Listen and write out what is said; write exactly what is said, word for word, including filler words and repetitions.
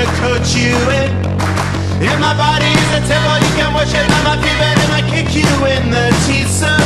gonna coach you in. If my body is a temple, you can worship at my feet, but I might kick you in the teeth. So